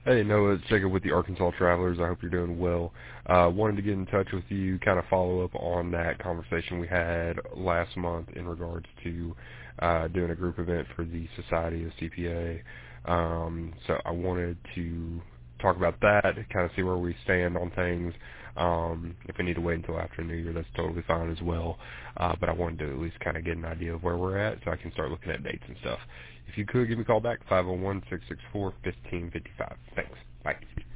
Hey, Noah, it's Jacob with the Arkansas Travelers. I hope you're doing well. Wanted to get in touch with you, kind of follow up on that conversation we had last month in regards to doing a group event for the Society of CPA. So I wanted to talk about that, kind of see where we stand on things. If we need to wait until after New Year, that's totally fine as well. But I wanted to at least kind of get an idea of where we're at so I can start looking at dates and stuff. If you could, give me a call back, 501-664-1555. Thanks. Bye.